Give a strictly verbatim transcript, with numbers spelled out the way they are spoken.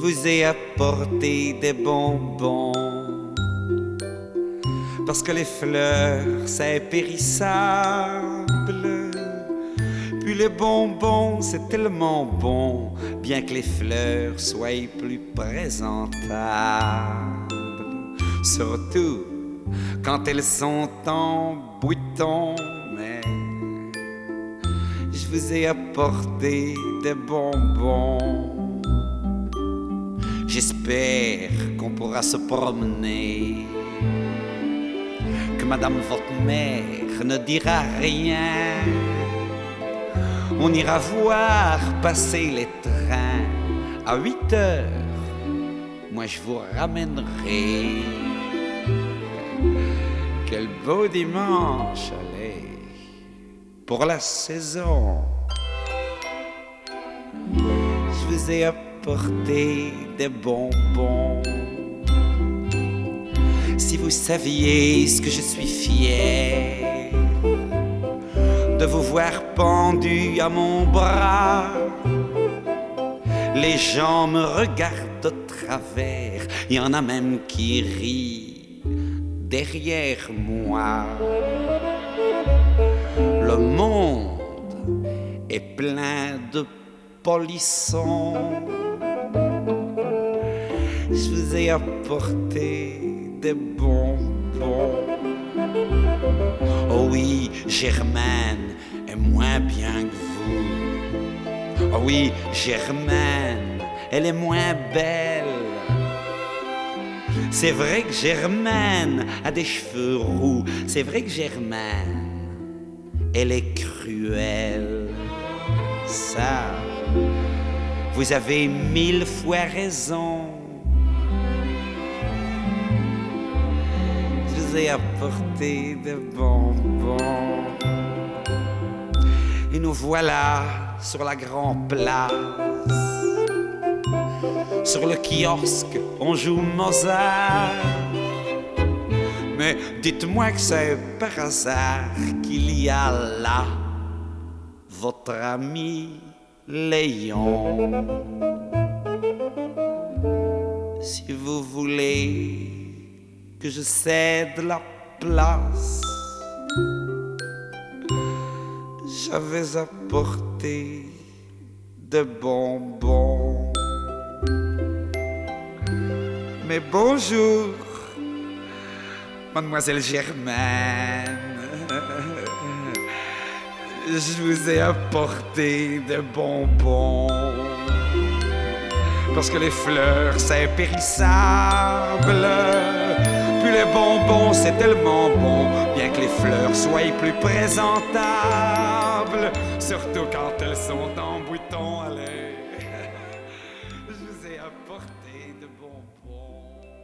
vous ai apporté des bonbons, parce que les fleurs, c'est périssable. Puis les bonbons, c'est tellement bon, bien que les fleurs soient plus présentables. Surtout quand elles sont en bouton. Mais je vous ai apporté des bonbons. J'espère qu'on pourra se promener, que madame votre mère ne dira rien. On ira voir passer les trains à huit heures. Moi je vous ramènerai. Quel beau dimanche, allez, pour la saison. Je vous ai apporté des bonbons. Si vous saviez ce que je suis fier de vous voir pendu à mon bras. Les gens me regardent de travers, il y en a même qui rient derrière moi. Le monde est plein de polissons. Je vous ai apporté des bonbons. Oh oui, Germaine est moins bien que vous. Oh oui, Germaine, elle est moins belle. C'est vrai que Germaine a des cheveux roux. C'est vrai que Germaine, elle est cruelle. Ça, vous avez mille fois raison. Je vous ai apporté des bonbons. Et nous voilà sur la grande place. Sur le kiosque, on joue Mozart. Mais dites-moi que c'est par hasard qu'il y a là votre ami Léon. Si vous voulez que je cède la place, j'avais apporté de bonbons. Mais bonjour, mademoiselle Germaine. Je vous ai apporté de bonbons, parce que les fleurs, c'est périssable. Puis les bonbons, c'est tellement bon, bien que les fleurs soient plus présentables. Surtout quand elles sont en bouton, allez. Je vous ai apporté de bonbons.